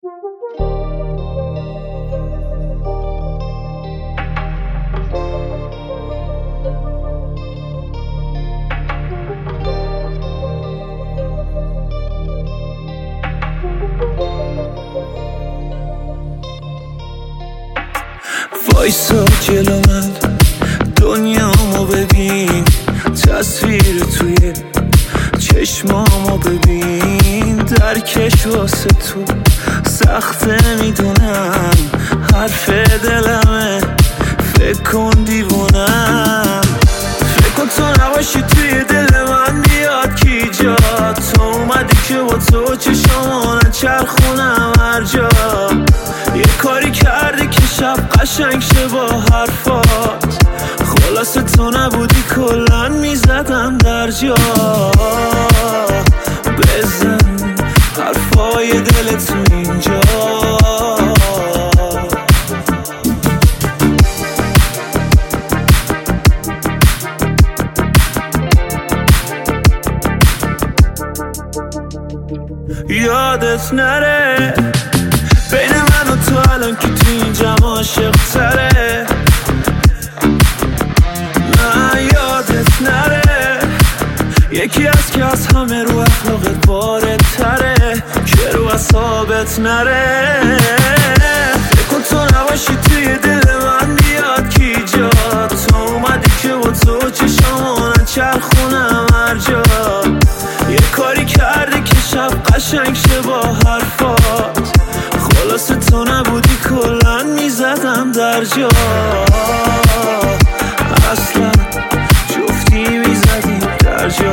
وایسا جلو من، دنیامو ببین، تصویر توی چشمامو ببین، درکش واسه تو سخته میدونم، حرف دلمه، فکر کن دیوونم، فکر کن تو نباشی توی دل من بیاد کی جا، تو اومدی که با تو چشمامو نچرخونم هر جا، یه کاری کردی که شب قشنگ شه با حرفات، خلاصه تو نبودی کلن میزدم در جا، بزن حرفای دل تو اینجا. یادت نره بین من و تو الان که تو این جمع عاشق تره، نه یادت نره یکی از که از همه رو اخلاقت بارت تره، که رو اصابت نره، فکر کن تو نباشی توی دل من بیاد کی جا، تو اومدی که با تو چشمامو نچرخونم هر جا، یه کاری کردی که شب قشنگ شه با حرفات، خلاصه تو نبودی کلن میزدم در جا، اصلا جفتی میزدیم در جا.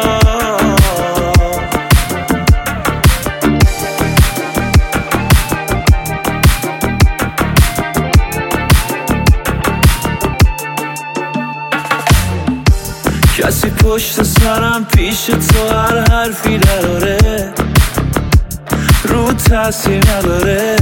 کسی پشت سرم پیش تو هر حرفی داره، رو تاثیر نداره،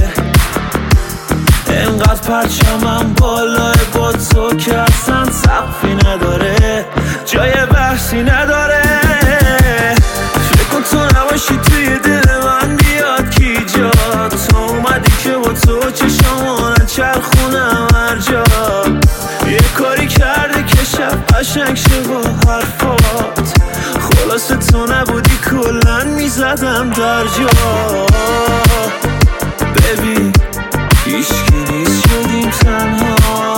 انقدر پرچمم بالای با تو که اصلا سقفی نداره، جای بحثی نداره، فکر کن تو نباشی توی دل من بیاد کی جا، تو اومدی که با تو چشمامو نچرخونم هر جا، یه کاری کردی که شب قشنگ شه با حرفات، خلاصه تو نبودی کلن میزدم در جا، ببین هیچکی نیست شدیم تنها.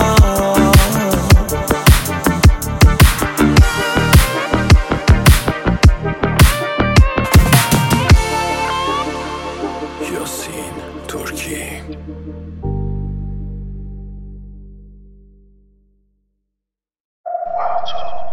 یاسین ترکی